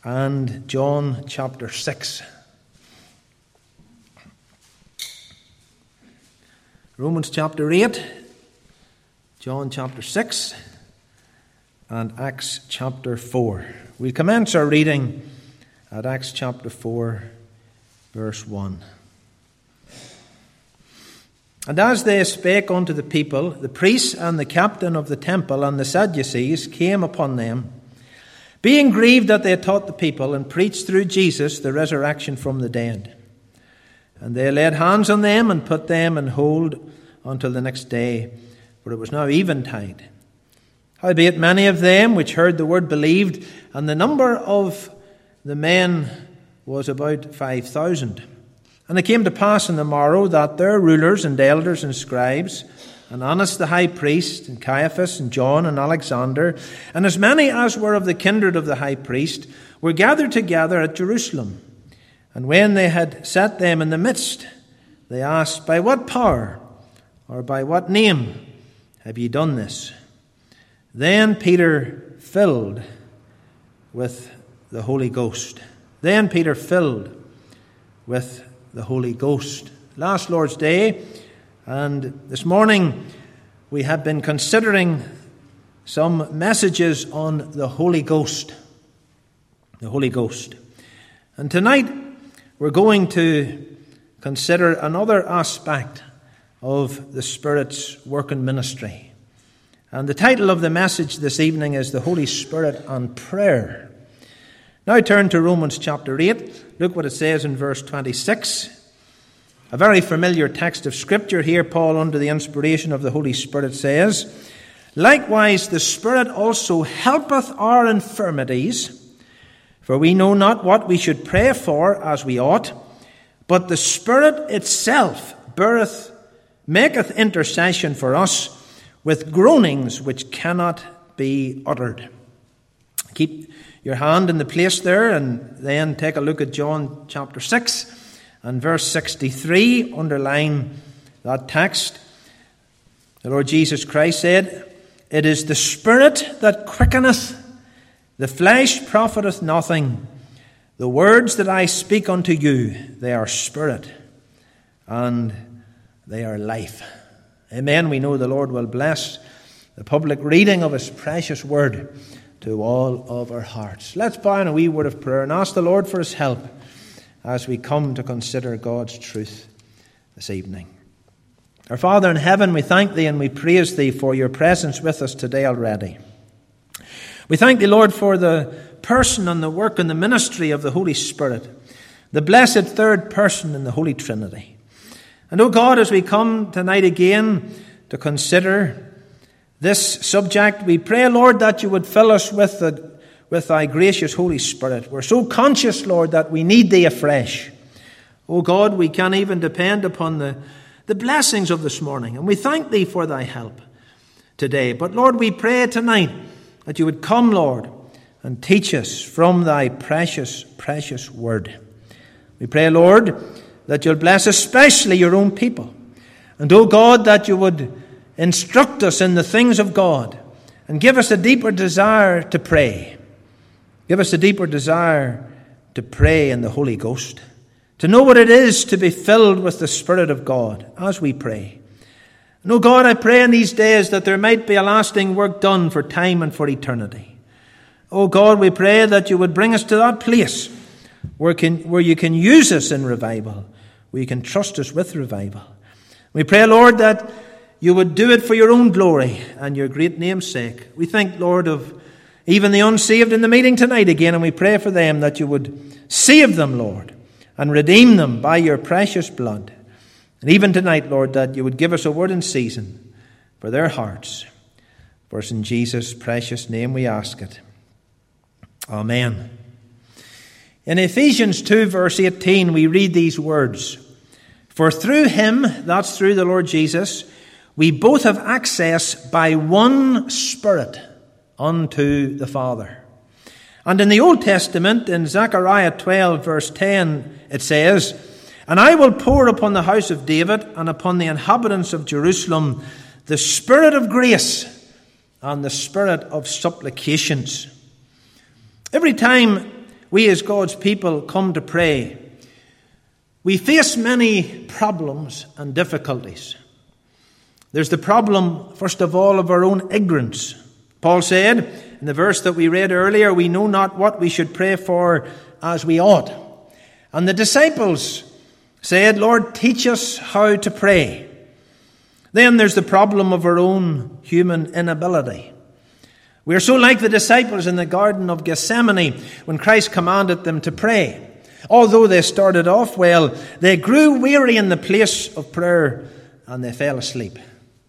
and John chapter 6. Romans chapter 8, John chapter 6, and Acts chapter 4. We'll commence our reading at Acts chapter 4, verse 1. And as they spake unto the people, the priests and the captain of the temple and the Sadducees came upon them, being grieved that they had taught the people and preached through Jesus the resurrection from the dead. And they laid hands on them and put them in hold until the next day, for it was now eventide. Howbeit many of them which heard the word believed, and the number of the men was about 5,000. And it came to pass in the morrow that their rulers and elders and scribes, and Annas the high priest, and Caiaphas, and John, and Alexander, and as many as were of the kindred of the high priest, were gathered together at Jerusalem. And when they had set them in the midst, they asked, By what power, or by what name have ye done this? Then Peter filled with the Holy Ghost. The Holy Ghost. Last Lord's Day, and this morning we have been considering some messages on the Holy Ghost. The Holy Ghost. And tonight we're going to consider another aspect of the Spirit's work and ministry. And the title of the message this evening is The Holy Spirit and Prayer. Now turn to Romans chapter 8. Look what it says in verse 26. A very familiar text of Scripture here. Paul, under the inspiration of the Holy Spirit, says, Likewise the Spirit also helpeth our infirmities, for we know not what we should pray for as we ought, but the Spirit itself maketh intercession for us with groanings which cannot be uttered. Keep your hand in the place there, and then take a look at John chapter 6 and verse 63. Underline that text. The Lord Jesus Christ said, It is the Spirit that quickeneth, the flesh profiteth nothing. The words that I speak unto you, they are spirit, and they are life. Amen. We know the Lord will bless the public reading of His precious word to all of our hearts. Let's bow in a wee word of prayer and ask the Lord for His help as we come to consider God's truth this evening. Our Father in heaven, we thank Thee and we praise Thee for Your presence with us today already. We thank Thee, Lord, for the person and the work and the ministry of the Holy Spirit, the blessed third person in the Holy Trinity. And, O God, as we come tonight again to consider this subject, we pray, Lord, that You would fill us with Thy gracious Holy Spirit. We're so conscious, Lord, that we need Thee afresh. O God, we can't even depend upon the blessings of this morning, and we thank Thee for Thy help today. But, Lord, we pray tonight that You would come, Lord, and teach us from Thy precious, precious word. We pray, Lord, that You'll bless especially Your own people. And, O God, that You would instruct us in the things of God and give us a deeper desire to pray. Give us a deeper desire to pray in the Holy Ghost, to know what it is to be filled with the Spirit of God as we pray. And, O God, I pray in these days that there might be a lasting work done for time and for eternity. O God, we pray that You would bring us to that place where You can use us in revival, where You can trust us with revival. We pray, Lord, that You would do it for Your own glory and Your great name's sake. We think, Lord, of even the unsaved in the meeting tonight again, and we pray for them that You would save them, Lord, and redeem them by Your precious blood. And even tonight, Lord, that You would give us a word in season for their hearts. For it's in Jesus' precious name we ask it. Amen. In Ephesians 2, verse 18, we read these words, For through Him, that's through the Lord Jesus, we both have access by one Spirit unto the Father. And in the Old Testament, in Zechariah 12, verse 10, it says, And I will pour upon the house of David and upon the inhabitants of Jerusalem the Spirit of grace and the Spirit of supplications. Every time we as God's people come to pray, we face many problems and difficulties. There's the problem, first of all, of our own ignorance. Paul said in the verse that we read earlier, we know not what we should pray for as we ought. And the disciples said, Lord, teach us how to pray. Then there's the problem of our own human inability. We are so like the disciples in the Garden of Gethsemane when Christ commanded them to pray. Although they started off well, they grew weary in the place of prayer and they fell asleep.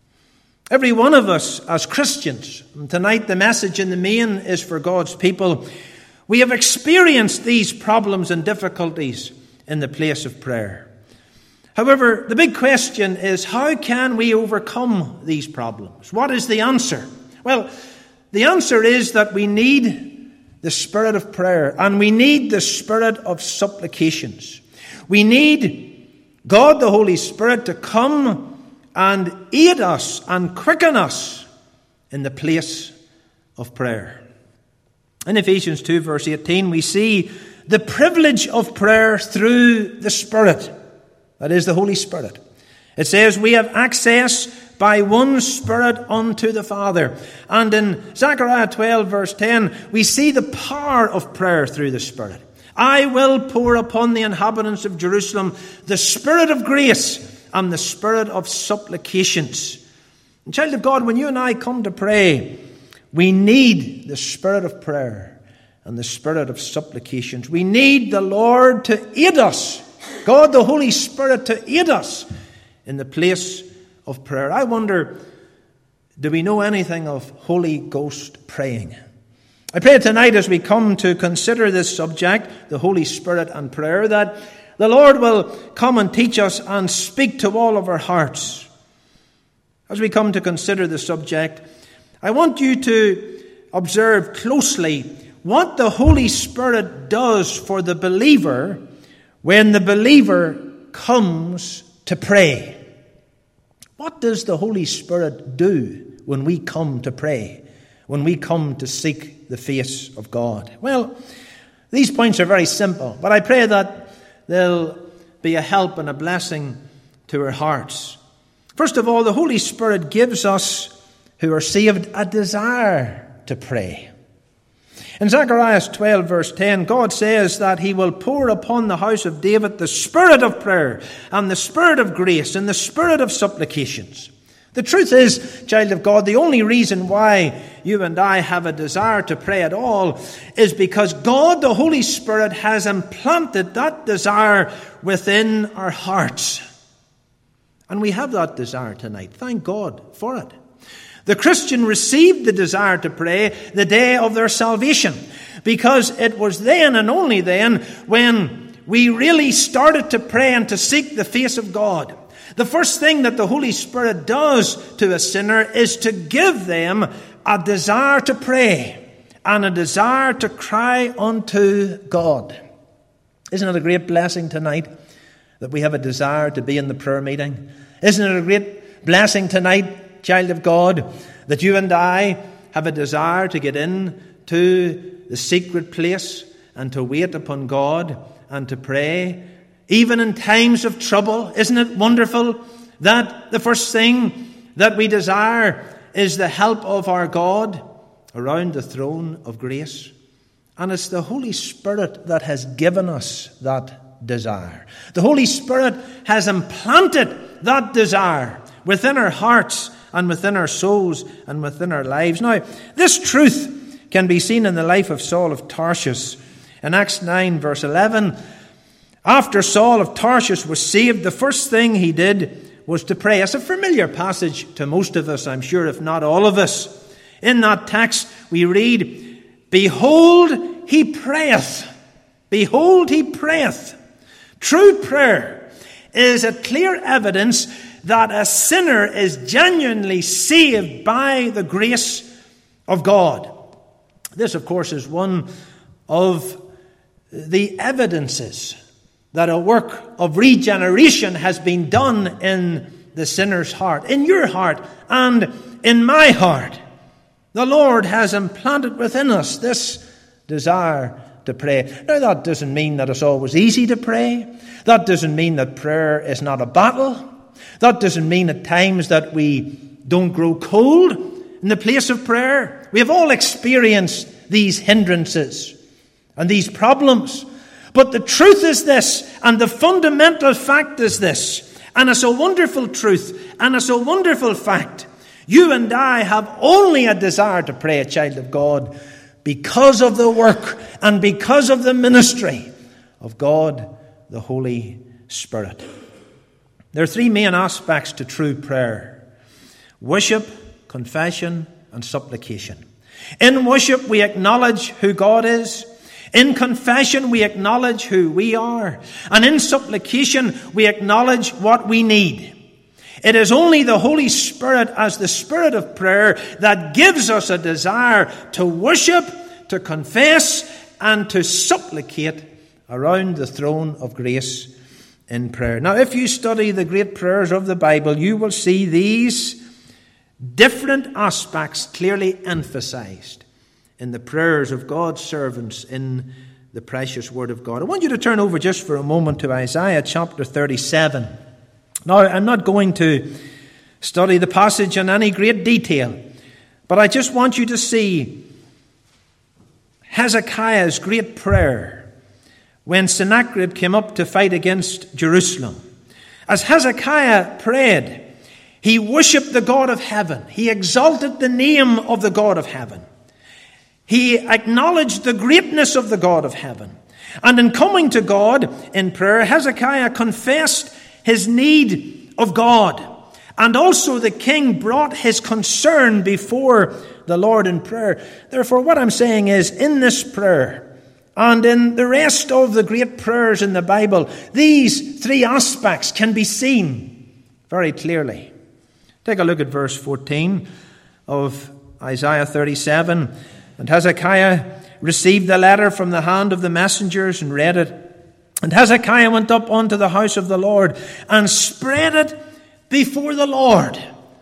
Every one of us as Christians, and tonight the message in the main is for God's people, we have experienced these problems and difficulties in the place of prayer. However, the big question is, how can we overcome these problems? What is the answer? Well, the answer is that we need the spirit of prayer and we need the spirit of supplications. We need God, the Holy Spirit, to come and aid us and quicken us in the place of prayer. In Ephesians 2 verse 18 we see the privilege of prayer through the Spirit. That is the Holy Spirit. It says we have access by one Spirit unto the Father. And in Zechariah 12 verse 10 we see the power of prayer through the Spirit. I will pour upon the inhabitants of Jerusalem the Spirit of grace and the spirit of supplications. And child of God, when you and I come to pray, we need the spirit of prayer and the spirit of supplications. We need the Lord to aid us, God the Holy Spirit to aid us in the place of prayer. I wonder, do we know anything of Holy Ghost praying? I pray tonight as we come to consider this subject, the Holy Spirit and prayer, that the Lord will come and teach us and speak to all of our hearts. As we come to consider the subject, I want you to observe closely what the Holy Spirit does for the believer when the believer comes to pray. What does the Holy Spirit do when we come to pray, when we come to seek the face of God? Well, these points are very simple, but I pray that they'll be a help and a blessing to our hearts. First of all, the Holy Spirit gives us, who are saved, a desire to pray. In Zechariah 12 verse 10, God says that He will pour upon the house of David the spirit of prayer and the spirit of grace and the spirit of supplications. The truth is, child of God, the only reason why you and I have a desire to pray at all is because God, the Holy Spirit, has implanted that desire within our hearts. And we have that desire tonight. Thank God for it. The Christian received the desire to pray the day of their salvation, because it was then and only then when we really started to pray and to seek the face of God. The first thing that the Holy Spirit does to a sinner is to give them a desire to pray and a desire to cry unto God. Isn't it a great blessing tonight that we have a desire to be in the prayer meeting? Isn't it a great blessing tonight, child of God, that you and I have a desire to get in to the secret place and to wait upon God and to pray? Even in times of trouble, isn't it wonderful that the first thing that we desire is the help of our God around the throne of grace? And it's the Holy Spirit that has given us that desire. The Holy Spirit has implanted that desire within our hearts and within our souls and within our lives. Now, this truth can be seen in the life of Saul of Tarsus. In Acts 9 verse 11, after Saul of Tarsus was saved, the first thing he did was to pray. It's a familiar passage to most of us, I'm sure, if not all of us. In that text we read, "Behold, he prayeth." Behold, he prayeth. True prayer is a clear evidence that a sinner is genuinely saved by the grace of God. This, of course, is one of the evidences that a work of regeneration has been done in the sinner's heart, in your heart and in my heart. The Lord has implanted within us this desire to pray. Now, that doesn't mean that it's always easy to pray. That doesn't mean that prayer is not a battle. That doesn't mean at times that we don't grow cold in the place of prayer. We have all experienced these hindrances and these problems. But the truth is this, and the fundamental fact is this, and it's a wonderful truth, and it's a wonderful fact. You and I have only a desire to pray, a child of God, because of the work and because of the ministry of God, the Holy Spirit. There are three main aspects to true prayer: worship, confession, and supplication. In worship, we acknowledge who God is. In confession, we acknowledge who we are. And in supplication, we acknowledge what we need. It is only the Holy Spirit, as the Spirit of prayer, that gives us a desire to worship, to confess, and to supplicate around the throne of grace in prayer. Now, if you study the great prayers of the Bible, you will see these different aspects clearly emphasized in the prayers of God's servants in the precious Word of God. I want you to turn over just for a moment to Isaiah chapter 37. Now, I'm not going to study the passage in any great detail, but I just want you to see Hezekiah's great prayer when Sennacherib came up to fight against Jerusalem. As Hezekiah prayed, he worshipped the God of heaven. He exalted the name of the God of heaven. He acknowledged the greatness of the God of heaven. And in coming to God in prayer, Hezekiah confessed his need of God. And also the king brought his concern before the Lord in prayer. Therefore, what I'm saying is, in this prayer and in the rest of the great prayers in the Bible, these three aspects can be seen very clearly. Take a look at verse 14 of Isaiah 37. And Hezekiah received the letter from the hand of the messengers and read it. And Hezekiah went up unto the house of the Lord and spread it before the Lord.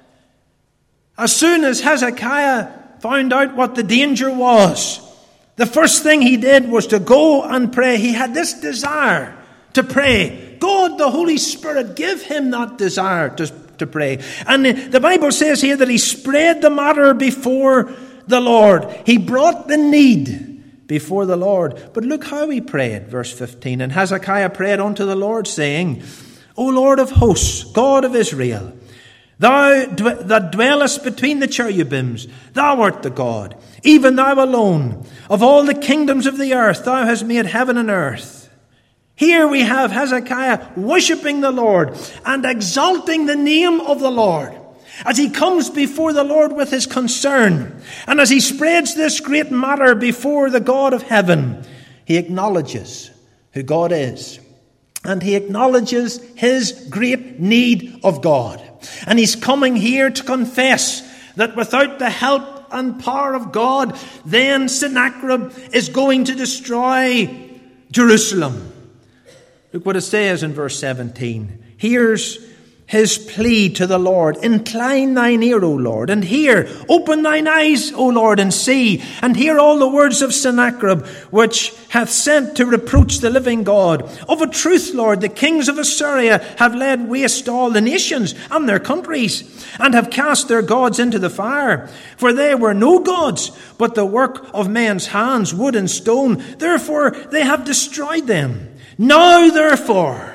As soon as Hezekiah found out what the danger was, the first thing he did was to go and pray. He had this desire to pray. God, the Holy Spirit, give him that desire to pray. And the Bible says here that he spread the matter before the Lord. He brought the need before the Lord. But look how he prayed, verse 15. And Hezekiah prayed unto the Lord, saying, O Lord of hosts, God of Israel, thou that dwellest between the cherubims, thou art the God, even thou alone. Of all the kingdoms of the earth, thou hast made heaven and earth. Here we have Hezekiah worshipping the Lord and exalting the name of the Lord as he comes before the Lord with his concern. And as he spreads this great matter before the God of heaven, he acknowledges who God is. And he acknowledges his great need of God. And he's coming here to confess that without the help and power of God, then Sennacherib is going to destroy Jerusalem. Look what it says in verse 17. Here's his plea to the Lord. Incline thine ear, O Lord, and hear. Open thine eyes, O Lord, and see. And hear all the words of Sennacherib, which hath sent to reproach the living God. Of a truth, Lord, the kings of Assyria have laid waste all the nations and their countries, and have cast their gods into the fire. For they were no gods, but the work of men's hands, wood and stone. Therefore they have destroyed them. Now, therefore,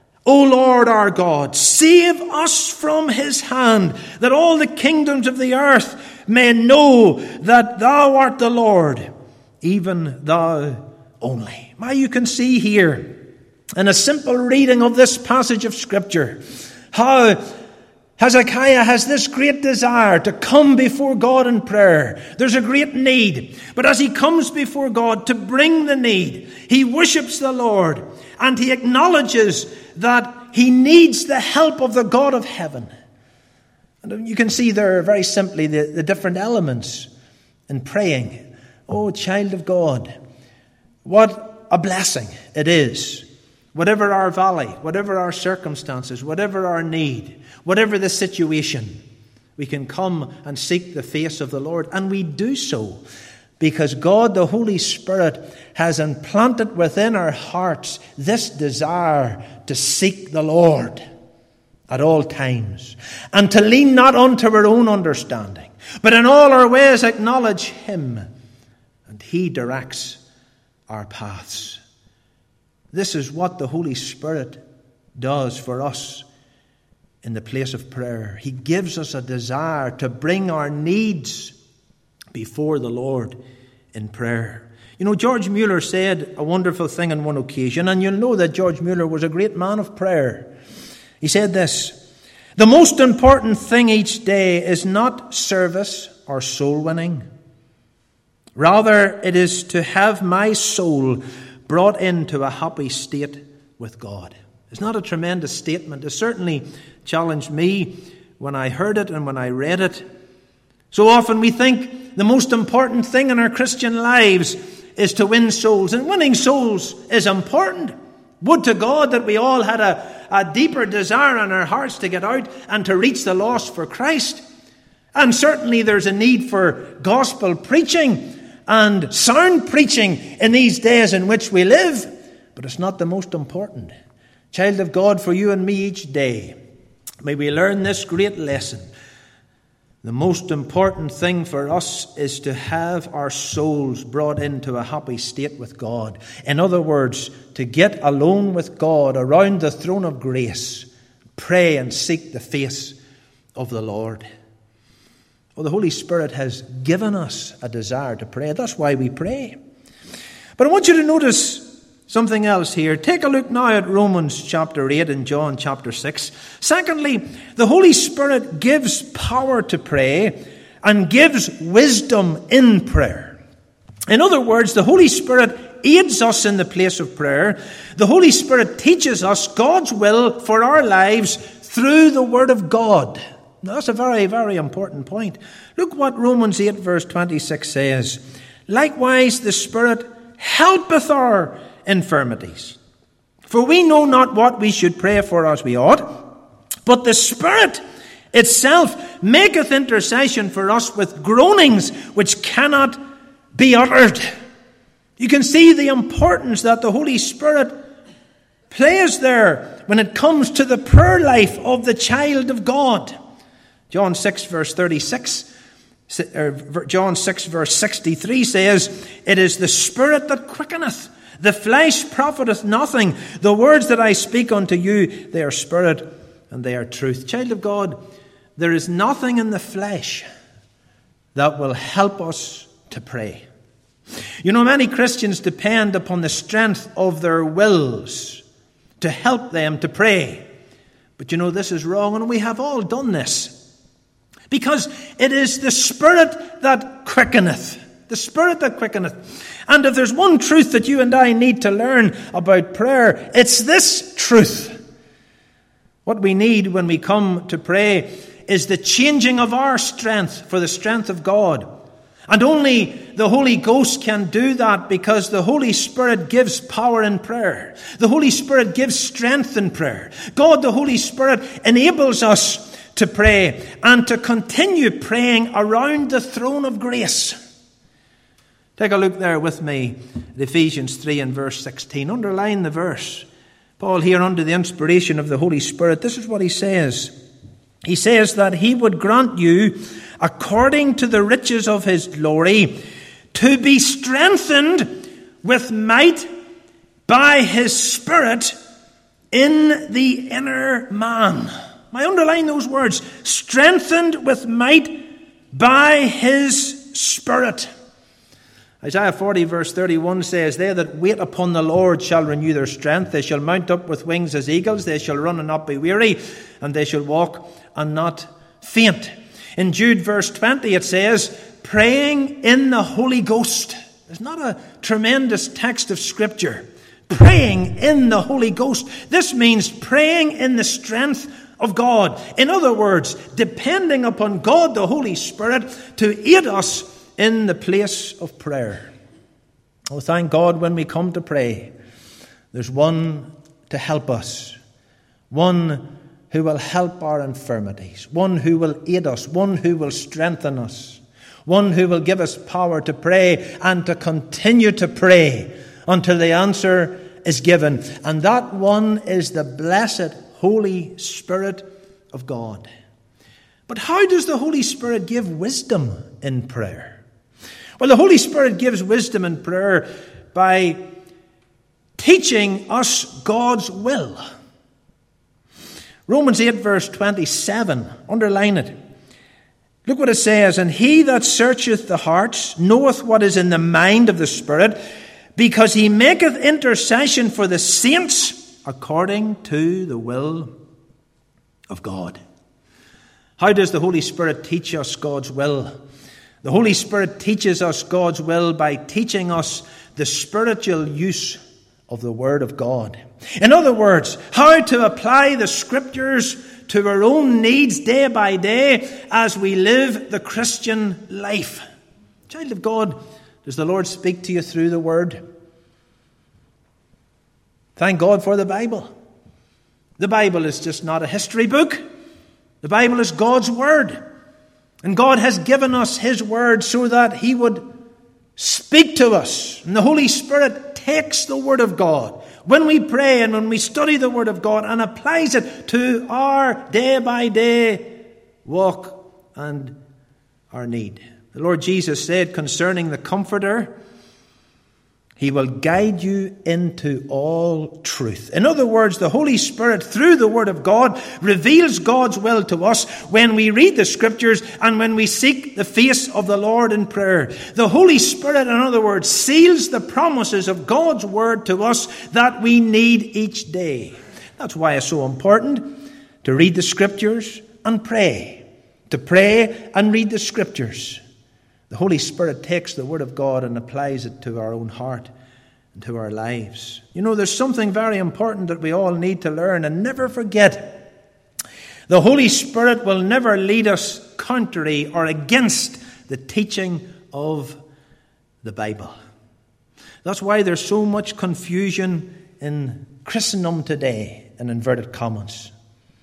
O Lord our God, save us from his hand, that all the kingdoms of the earth may know that thou art the Lord, even thou only. Now you can see here, in a simple reading of this passage of Scripture, how Hezekiah has this great desire to come before God in prayer. There's a great need. But as he comes before God to bring the need, he worships the Lord and he acknowledges that he needs the help of the God of heaven. And you can see there very simply the different elements in praying. Oh, child of God, what a blessing it is. Whatever our valley, whatever our circumstances, whatever our need, whatever the situation, we can come and seek the face of the Lord. And we do so because God, the Holy Spirit, has implanted within our hearts this desire to seek the Lord at all times, and to lean not unto our own understanding, but in all our ways acknowledge Him, and He directs our paths. This is what the Holy Spirit does for us in the place of prayer. He gives us a desire to bring our needs before the Lord in prayer. You know, George Mueller said a wonderful thing on one occasion, and you'll know that George Mueller was a great man of prayer. He said this: "The most important thing each day is not service or soul winning. Rather, it is to have my soul brought into a happy state with God." It's not a tremendous statement. It certainly challenged me when I heard it and when I read it. So often we think the most important thing in our Christian lives is to win souls. And winning souls is important. Would to God that we all had a deeper desire in our hearts to get out and to reach the lost for Christ. And certainly there's a need for gospel preaching and sound preaching in these days in which we live. But it's not the most important. Child of God, for you and me each day, may we learn this great lesson. The most important thing for us is to have our souls brought into a happy state with God. In other words, to get alone with God around the throne of grace, pray and seek the face of the Lord. Well, the Holy Spirit has given us a desire to pray. That's why we pray. But I want you to notice something else here. Take a look now at Romans chapter 8 and John chapter 6. Secondly, the Holy Spirit gives power to pray and gives wisdom in prayer. In other words, the Holy Spirit aids us in the place of prayer. The Holy Spirit teaches us God's will for our lives through the Word of God. Now, that's a very, very important point. Look what Romans 8 verse 26 says. "Likewise the Spirit helpeth our infirmities. For we know not what we should pray for as we ought, but the Spirit itself maketh intercession for us with groanings which cannot be uttered." You can see the importance that the Holy Spirit plays there when it comes to the prayer life of the child of God. John 6 verse 36, John 6 verse 63 says, "It is the Spirit that quickeneth. The flesh profiteth nothing. The words that I speak unto you, they are spirit and they are truth." Child of God, there is nothing in the flesh that will help us to pray. You know, many Christians depend upon the strength of their wills to help them to pray. But you know, this is wrong, and we have all done this. Because it is the Spirit that quickeneth. The Spirit that quickeneth. And if there's one truth that you and I need to learn about prayer, it's this truth. What we need when we come to pray is the changing of our strength for the strength of God. And only the Holy Ghost can do that, because the Holy Spirit gives power in prayer. The Holy Spirit gives strength in prayer. God, the Holy Spirit, enables us to pray and to continue praying around the throne of grace. Take a look there with me at Ephesians 3 and verse 16. Underline the verse. Paul here, under the inspiration of the Holy Spirit, this is what he says. He says that he would grant you, according to the riches of his glory, to be strengthened with might by his Spirit in the inner man. I underline those words. Strengthened with might by his Spirit. Isaiah 40 verse 31 says, "They that wait upon the Lord shall renew their strength. They shall mount up with wings as eagles. They shall run and not be weary. And they shall walk and not faint." In Jude verse 20 it says, "Praying in the Holy Ghost." There's not a tremendous text of Scripture. Praying in the Holy Ghost. This means praying in the strength of God. In other words, depending upon God the Holy Spirit to aid us in the place of prayer. Oh, thank God when we come to pray, there's one to help us. One who will help our infirmities. One who will aid us. One who will strengthen us. one who will give us power to pray and to continue to pray until the answer is given. And that one is the blessed Holy Spirit of God. But how does the Holy Spirit give wisdom in prayer? Well, the Holy Spirit gives wisdom in prayer by teaching us God's will. Romans 8 verse 27, underline it. Look what it says, and he that searcheth the hearts knoweth what is in the mind of the Spirit, because he maketh intercession for the saints according to the will of God. How does the Holy Spirit teach us God's will? The Holy Spirit teaches us God's will by teaching us the spiritual use of the Word of God. In other words, how to apply the Scriptures to our own needs day by day as we live the Christian life. Child of God, does the Lord speak to you through the Word? Thank God for the Bible. The Bible is just not a history book. The Bible is God's Word. And God has given us His Word so that He would speak to us. And the Holy Spirit takes the Word of God when we pray and when we study the Word of God and applies it to our day-by-day walk and our need. The Lord Jesus said concerning the Comforter, He will guide you into all truth. In other words, the Holy Spirit, through the Word of God, reveals God's will to us when we read the Scriptures and when we seek the face of the Lord in prayer. The Holy Spirit, in other words, seals the promises of God's Word to us that we need each day. That's why it's so important to read the Scriptures and pray. To pray and read the Scriptures. The Holy Spirit takes the Word of God and applies it to our own heart and to our lives. You know, there's something very important that we all need to learn and never forget. The Holy Spirit will never lead us contrary or against the teaching of the Bible. That's why there's so much confusion in Christendom today, in inverted commas.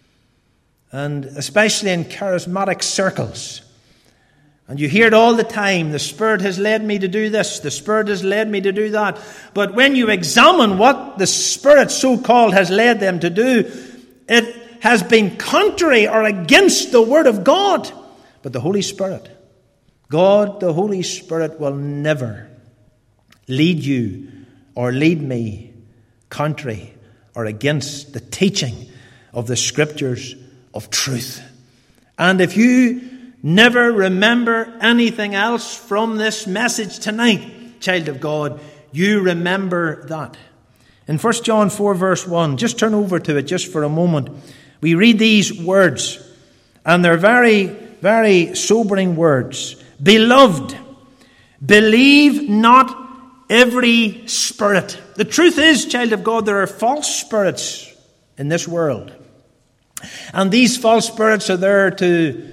And especially in charismatic circles. And you hear it all the time, the Spirit has led me to do this, the Spirit has led me to do that. But when you examine what the Spirit so-called has led them to do, it has been contrary or against the Word of God. But the Holy Spirit, God, the Holy Spirit, will never lead you or lead me contrary or against the teaching of the Scriptures of truth. And if you never remember anything else from this message tonight, child of God, you remember that. In 1 John 4 verse 1, just turn over to it just for a moment. We read these words, and they're very, very sobering words. Beloved, believe not every spirit. The truth is, child of God, there are false spirits in this world. And these false spirits are there to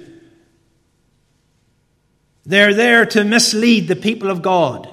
mislead the people of God.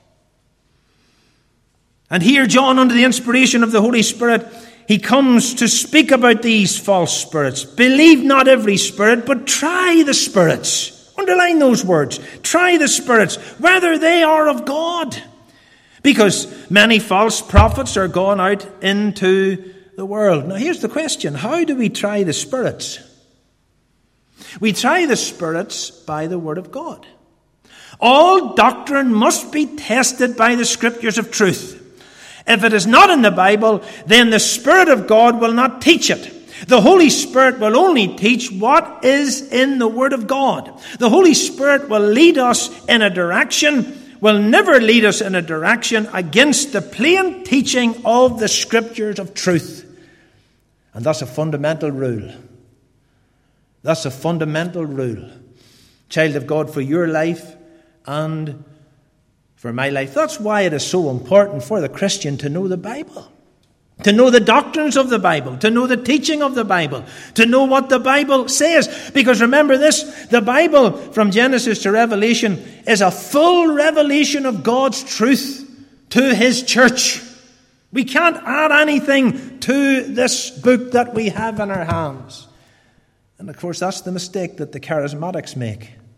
And here John, under the inspiration of the Holy Spirit, he comes to speak about these false spirits. Believe not every spirit, but try the spirits. Underline those words. Try the spirits, whether they are of God. Because many false prophets are gone out into the world. Now here's the question. How do we try the spirits? We try the spirits by the Word of God. All doctrine must be tested by the Scriptures of truth. If it is not in the Bible, then the Spirit of God will not teach it. The Holy Spirit will only teach what is in the Word of God. The Holy Spirit will lead us in a direction, will never lead us in a direction against the plain teaching of the Scriptures of truth. And that's a fundamental rule. That's a fundamental rule, child of God, for your life and for my life. That's why it is so important for the Christian to know the Bible, to know the doctrines of the Bible, to know the teaching of the Bible, to know what the Bible says. Because remember this, the Bible from Genesis to Revelation is a full revelation of God's truth to His church. We can't add anything to this book that we have in our hands. And of course, that's the mistake that the charismatics make.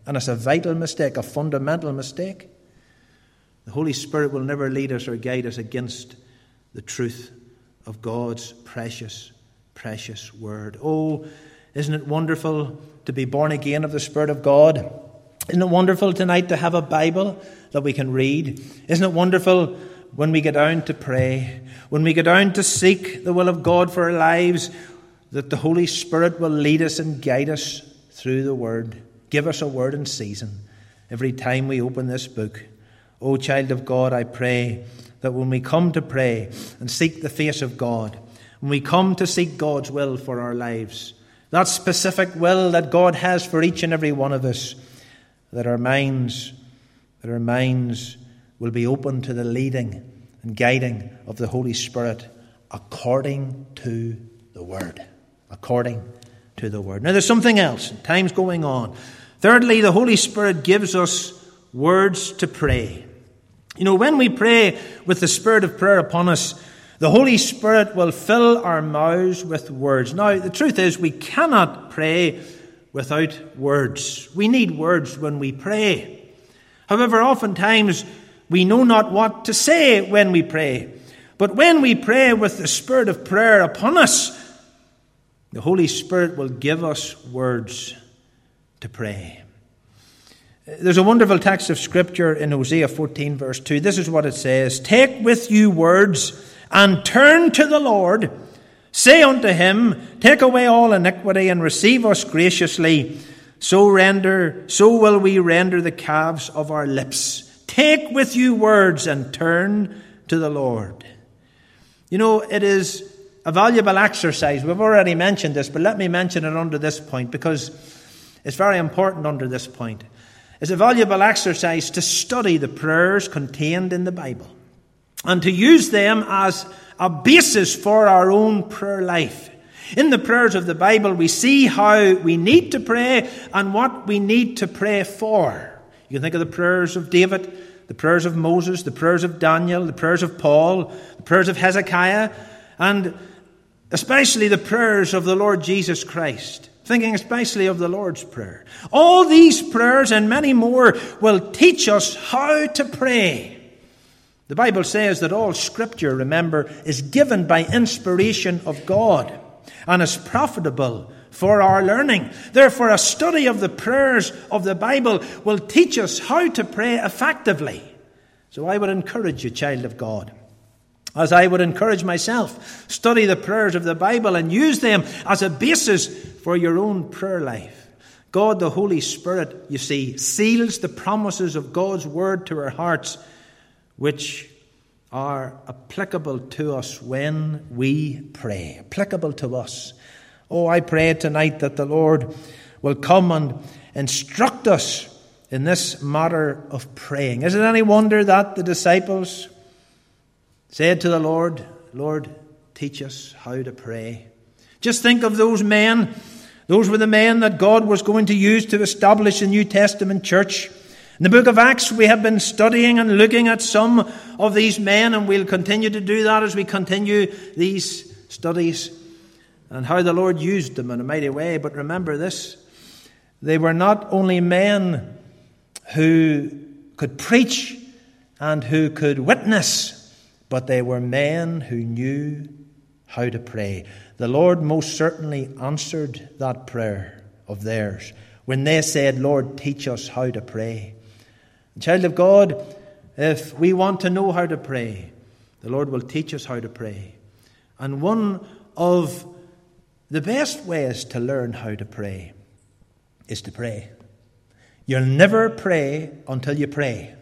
And it's a vital mistake, a fundamental mistake. The Holy Spirit will never lead us or guide us against the truth of God's precious, precious word. Oh, isn't it wonderful to be born again of the Spirit of God? Isn't it wonderful tonight to have a Bible that we can read? Isn't it wonderful when we get down to pray, when we get down to seek the will of God for our lives, that the Holy Spirit will lead us and guide us through the Word. Give us a word in season every time we open this book. Oh, child of God, I pray that when we come to pray and seek the face of God, when we come to seek God's will for our lives, that specific will that God has for each and every one of us, that our minds will be open to the leading and guiding of the Holy Spirit according to the Word. According to the Word. Now there's something else. Time's going on. Thirdly, the Holy Spirit gives us words to pray. You know, when we pray with the Spirit of prayer upon us, the Holy Spirit will fill our mouths with words. Now, the truth is we cannot pray without words. We need words when we pray. However, oftentimes we know not what to say when we pray. But when we pray with the Spirit of prayer upon us, the Holy Spirit will give us words to pray. There's a wonderful text of Scripture in Hosea 14 verse 2. This is what it says. Take with you words and turn to the Lord. Say unto him, take away all iniquity and receive us graciously. So will we render the calves of our lips. Take with you words and turn to the Lord. You know, it is a valuable exercise. We've already mentioned this, but let me mention it under this point because it's very important under this point. It's a valuable exercise to study the prayers contained in the Bible and to use them as a basis for our own prayer life. In the prayers of the Bible, we see how we need to pray and what we need to pray for. You can think of the prayers of David, the prayers of Moses, the prayers of Daniel, the prayers of Paul, the prayers of Hezekiah, and especially the prayers of the Lord Jesus Christ. Thinking especially of the Lord's Prayer. All these prayers and many more will teach us how to pray. The Bible says that all Scripture, remember, is given by inspiration of God and is profitable for our learning. Therefore, a study of the prayers of the Bible will teach us how to pray effectively. So I would encourage you, child of God, as I would encourage myself, study the prayers of the Bible and use them as a basis for your own prayer life. God, the Holy Spirit, you see, seals the promises of God's Word to our hearts, which are applicable to us when we pray. Applicable to us. Oh, I pray tonight that the Lord will come and instruct us in this matter of praying. Is it any wonder that the disciples said to the Lord, Lord, teach us how to pray? Just think of those men. Those were the men that God was going to use to establish the New Testament church. In the book of Acts, we have been studying and looking at some of these men, and we'll continue to do that as we continue these studies and how the Lord used them in a mighty way. But remember this, they were not only men who could preach and who could witness, but they were men who knew how to pray. The Lord most certainly answered that prayer of theirs when they said, Lord, teach us how to pray. Child of God, if we want to know how to pray, the Lord will teach us how to pray. And one of the best ways to learn how to pray is to pray. You'll never pray until you pray.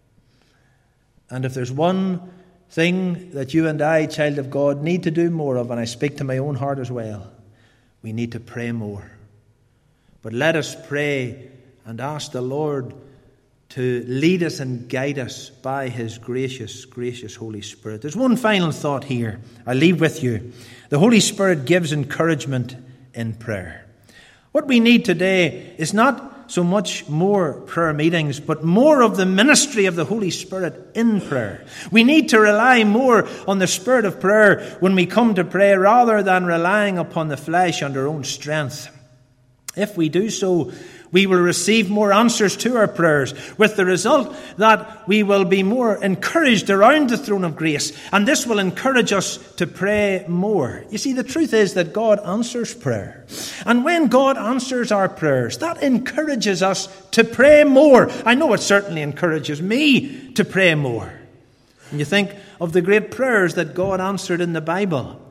And if there's one thing that you and I, child of God, need to do more of, and I speak to my own heart as well, we need to pray more. But let us pray and ask the Lord to lead us and guide us by His gracious, gracious Holy Spirit. There's one final thought here I leave with you. The Holy Spirit gives encouragement in prayer. What we need today is not so much more prayer meetings, but more of the ministry of the Holy Spirit in prayer. We need to rely more on the Spirit of prayer when we come to pray, rather than relying upon the flesh and our own strength. If we do so, We will receive more answers to our prayers, with the result that we will be more encouraged around the throne of grace, and this will encourage us to pray more. You see, the truth is that God answers prayer. And when God answers our prayers, that encourages us to pray more. I know it certainly encourages me to pray more. And you think of the great prayers that God answered in the Bible.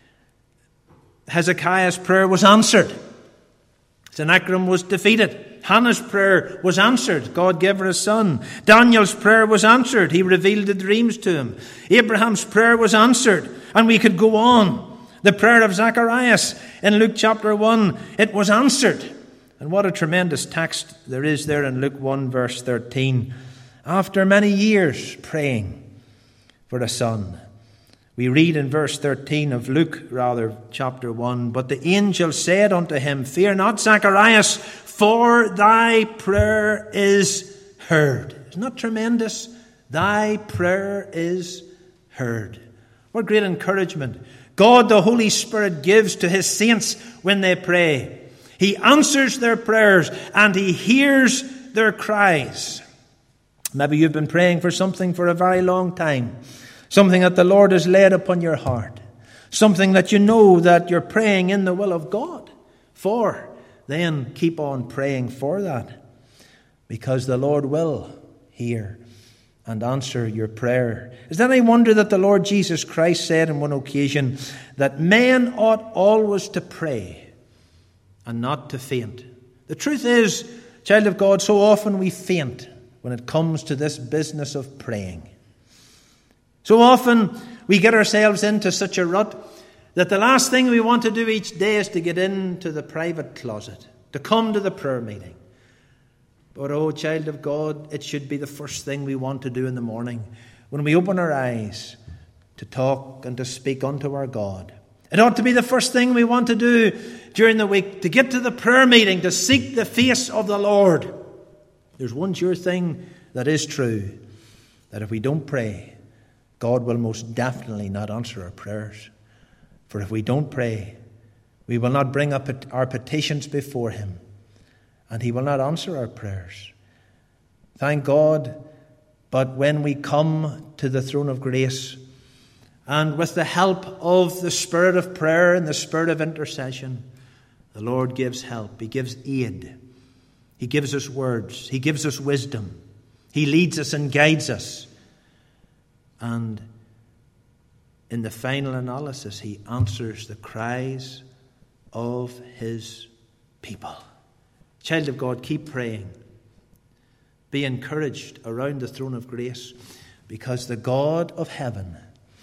Hezekiah's prayer was answered. Sennacherib was defeated. Hannah's prayer was answered. God gave her a son. Daniel's prayer was answered. He revealed the dreams to him. Abraham's prayer was answered. And we could go on. The prayer of Zacharias in Luke chapter 1, it was answered. And what a tremendous text there is there in Luke 1 verse 13. After many years praying for a son, we read in verse 13 of Luke, chapter 1, "But the angel said unto him, Fear not, Zacharias, for thy prayer is heard." Isn't that tremendous? Thy prayer is heard. What great encouragement God the Holy Spirit gives to his saints when they pray. He answers their prayers and he hears their cries. Maybe you've been praying for something for a very long time. Something that the Lord has laid upon your heart. Something that you know that you're praying in the will of God for. Then keep on praying for that. Because the Lord will hear and answer your prayer. Is that any wonder that the Lord Jesus Christ said on one occasion that men ought always to pray and not to faint? The truth is, child of God, so often we faint when it comes to this business of praying. So often we get ourselves into such a rut that the last thing we want to do each day is to get into the private closet, to come to the prayer meeting. But oh, child of God, it should be the first thing we want to do in the morning when we open our eyes to talk and to speak unto our God. It ought to be the first thing we want to do during the week, to get to the prayer meeting, to seek the face of the Lord. There's one sure thing that is true, that if we don't pray, God will most definitely not answer our prayers. For if we don't pray, we will not bring up our petitions before him, and he will not answer our prayers. Thank God, but when we come to the throne of grace, and with the help of the spirit of prayer and the spirit of intercession, the Lord gives help. He gives aid. He gives us words. He gives us wisdom. He leads us and guides us. And in the final analysis, he answers the cries of his people. Child of God, keep praying. Be encouraged around the throne of grace, because the God of heaven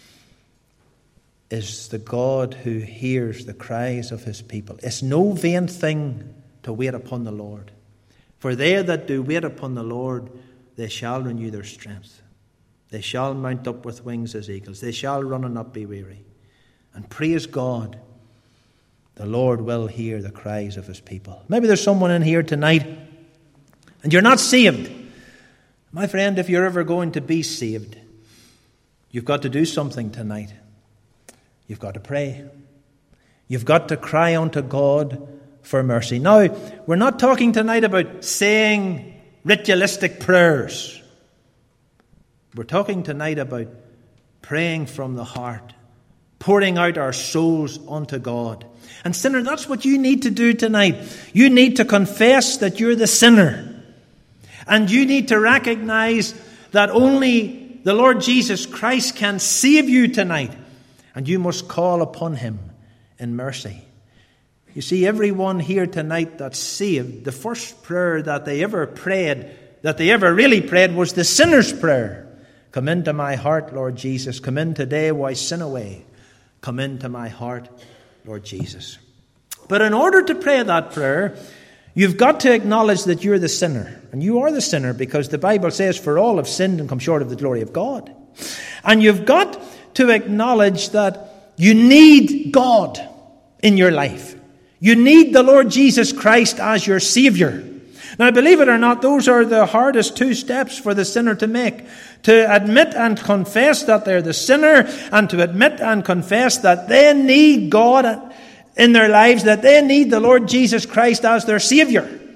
is the God who hears the cries of his people. It's no vain thing to wait upon the Lord. For they that do wait upon the Lord, they shall renew their strength. They shall mount up with wings as eagles. They shall run and not be weary. And praise God, the Lord will hear the cries of his people. Maybe there's someone in here tonight and you're not saved. My friend, if you're ever going to be saved, you've got to do something tonight. You've got to pray. You've got to cry unto God for mercy. Now, we're not talking tonight about saying ritualistic prayers. We're talking tonight about praying from the heart, pouring out our souls unto God. And sinner, that's what you need to do tonight. You need to confess that you're the sinner. And you need to recognize that only the Lord Jesus Christ can save you tonight. And you must call upon him in mercy. You see, everyone here tonight that's saved, the first prayer that they ever prayed, that they ever really prayed, was the sinner's prayer. Come into my heart, Lord Jesus. Come in today, why sin away? Come into my heart, Lord Jesus. But in order to pray that prayer, you've got to acknowledge that you're the sinner. And you are the sinner because the Bible says, for all have sinned and come short of the glory of God. And you've got to acknowledge that you need God in your life. You need the Lord Jesus Christ as your Savior. Now, believe it or not, those are the hardest two steps for the sinner to make. To admit and confess that they're the sinner, and to admit and confess that they need God in their lives, that they need the Lord Jesus Christ as their Savior.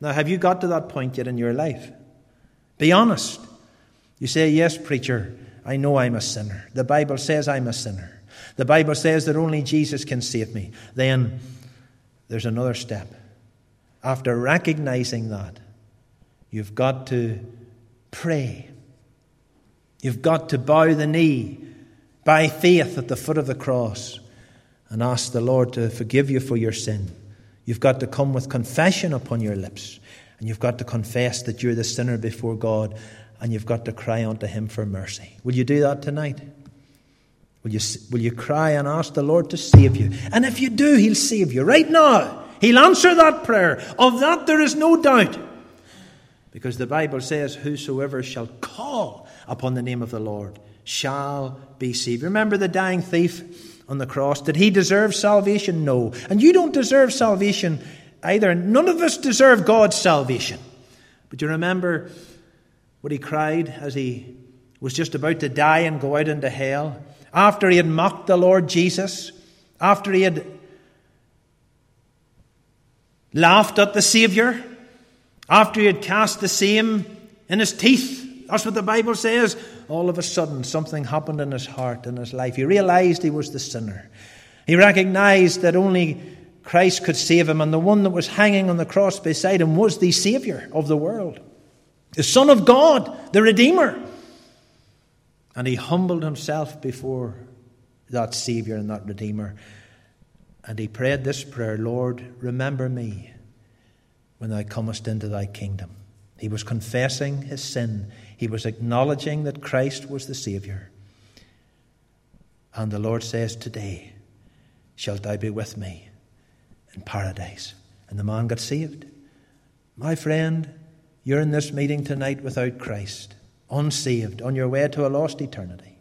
Now, have you got to that point yet in your life? Be honest. You say, yes, preacher, I know I'm a sinner. The Bible says I'm a sinner. The Bible says that only Jesus can save me. Then there's another step. After recognizing that, you've got to pray. You've got to bow the knee by faith at the foot of the cross and ask the Lord to forgive you for your sin. You've got to come with confession upon your lips, and you've got to confess that you're the sinner before God, and you've got to cry unto Him for mercy. Will you do that tonight? Will you cry and ask the Lord to save you? And if you do, He'll save you. Right now, He'll answer that prayer. Of that there is no doubt. Because the Bible says, whosoever shall call upon the name of the Lord shall be saved. Remember the dying thief on the cross? Did he deserve salvation? No. And you don't deserve salvation either. None of us deserve God's salvation. But you remember what he cried as he was just about to die and go out into hell? After he had mocked the Lord Jesus, after he had laughed at the Saviour, after he had cast the same in his teeth, that's what the Bible says, all of a sudden something happened in his heart, in his life. He realized he was the sinner. He recognized that only Christ could save him, and the one that was hanging on the cross beside him was the Saviour of the world, the Son of God, the Redeemer. And he humbled himself before that Saviour and that Redeemer. And he prayed this prayer, Lord, remember me when thou comest into thy kingdom. He was confessing his sin. He was acknowledging that Christ was the Saviour. And the Lord says, today shalt thou be with me in paradise. And the man got saved. My friend, you're in this meeting tonight without Christ, unsaved, on your way to a lost eternity.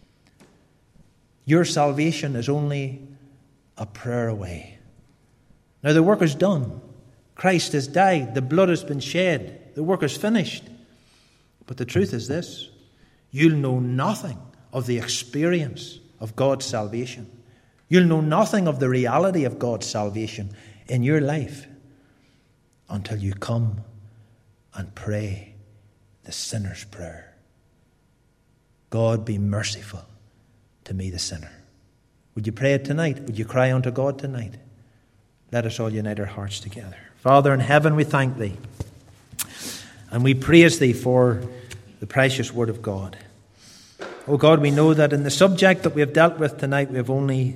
Your salvation is only a prayer away. Now the work is done. Christ has died. The blood has been shed. The work is finished. But the truth is this: you'll know nothing of the experience of God's salvation. You'll know nothing of the reality of God's salvation in your life until you come and pray the sinner's prayer. God, be merciful to me, the sinner. Would you pray it tonight? Would you cry unto God tonight? Let us all unite our hearts together. Father in heaven, we thank Thee and we praise Thee for the precious Word of God. Oh God, we know that in the subject that we have dealt with tonight, we've only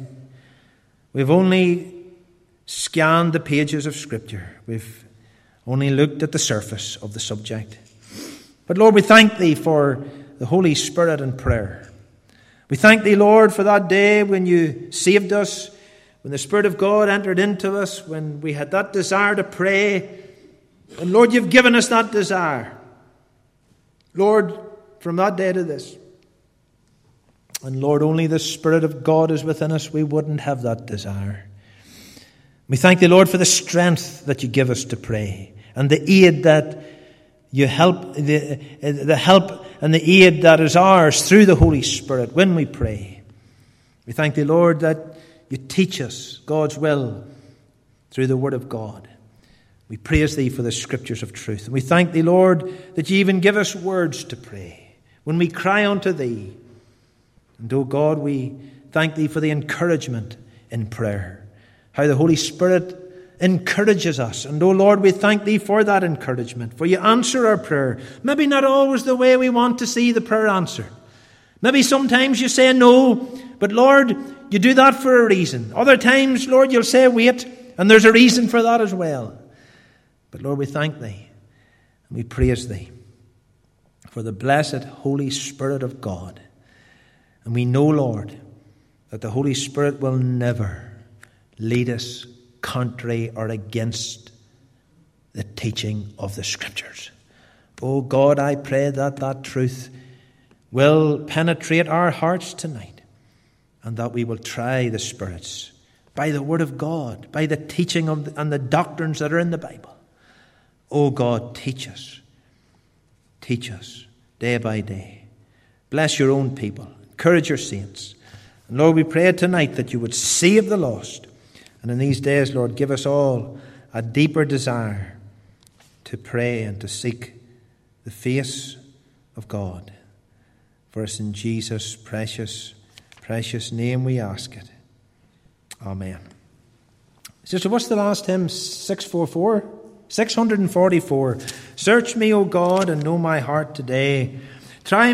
scanned the pages of Scripture. We've only looked at the surface of the subject. But Lord, we thank Thee for the Holy Spirit and prayer. We thank Thee, Lord, for that day when You saved us, when the Spirit of God entered into us, when we had that desire to pray. And Lord, You've given us that desire. Lord, from that day to this. And Lord, only the Spirit of God is within us, we wouldn't have that desire. We thank Thee, Lord, for the strength that You give us to pray, and the aid that You help, the help and the aid that is ours through the Holy Spirit when we pray. We thank Thee, Lord, that You teach us God's will through the Word of God. We praise Thee for the Scriptures of truth. And we thank Thee, Lord, that You even give us words to pray when we cry unto Thee. And, oh God, we thank Thee for the encouragement in prayer, how the Holy Spirit encourages us. And, oh Lord, we thank Thee for that encouragement, for You answer our prayer. Maybe not always the way we want to see the prayer answered. Maybe sometimes You say no, but Lord, You do that for a reason. Other times, Lord, You'll say wait, and there's a reason for that as well. But Lord, we thank Thee and we praise Thee for the blessed Holy Spirit of God. And we know, Lord, that the Holy Spirit will never lead us contrary or against the teaching of the Scriptures. Oh God, I pray that that truth will penetrate our hearts tonight, and that we will try the spirits by the Word of God, by the teaching of and the doctrines that are in the Bible. Oh God, teach us day by day. Bless Your own people. Encourage Your saints. And Lord, we pray tonight that You would save the lost. And in these days, Lord, give us all a deeper desire to pray and to seek the face of God. For it's in Jesus' precious, precious name we ask it. Amen. Sister, what's the last hymn? 644? 644. Search me, O God, and know my heart today. Try